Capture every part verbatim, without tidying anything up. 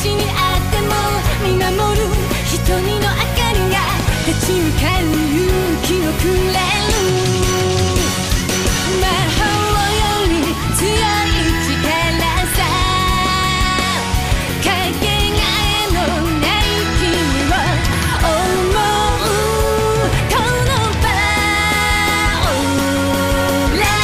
ちにあっても見守る瞳の明かりが立ち向かう勇気をくれる。魔法より強い力さ、かけがえのない君を思うこの場。オーラ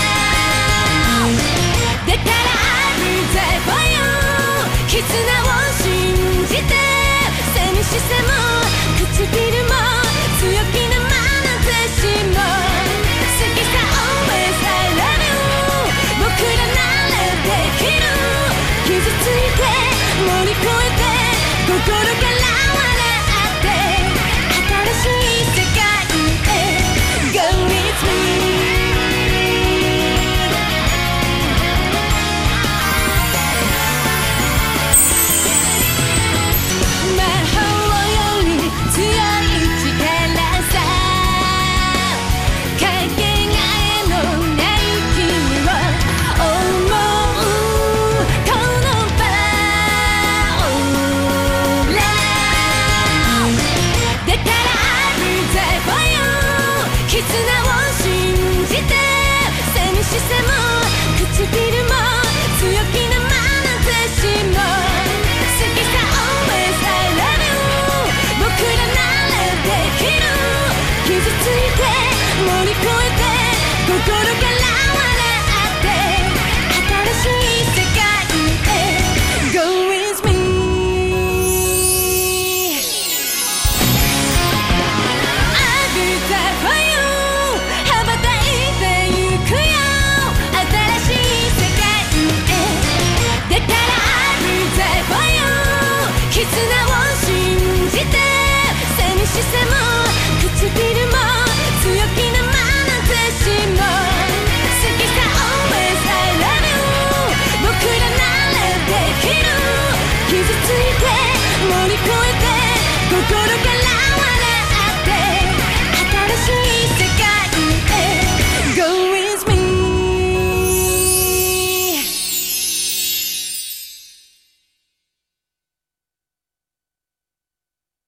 だからあるぜ for you、 絆を信じて寂しさも唇も強気な眼差しも好きさ always I love you、 僕らならできる。傷ついて乗り越えて心から笑って新しい世界へ Go with me。魔法より強い力さ、かけがえのない君を思うこの場。オーラだからあるぜ for you、 絆を信じて寂しさも唇も強気な眼差しも好きさ always I love you、 僕らならできる。傷ついて乗り越えて心から笑って新しい世界へ Go with me。 I'll be there for you、 羽ばたいてゆくよ新しい世界へ。だからあるぜ for you、 絆を信じて寂しさも唇も強気な眼差しも好きさ always I love you、 僕らならできる。傷ついて乗り越え